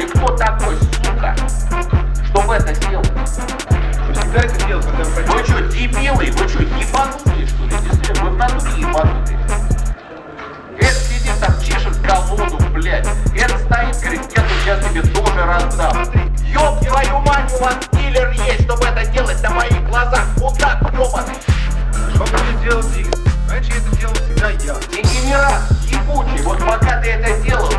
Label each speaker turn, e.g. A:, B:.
A: Ты кто такой, сука, чтобы это делать?
B: Что всегда это делать, когда вы
A: Вы что, дебилы? Вы что, ебанутые, что ли, действительно? Вы в натуре ебанутые. Это сидит там, чешет колоду, блядь. Это стоит, говорит, я тут сейчас тебе тоже раздам. Ёб твою мать, у вас дилер есть, чтобы это делать на моих глазах. Мудак ёбаный.
B: Что будет делать Игорь? Раньше это делал всегда я.
A: Дегенерат ебучий, вот пока ты это делал,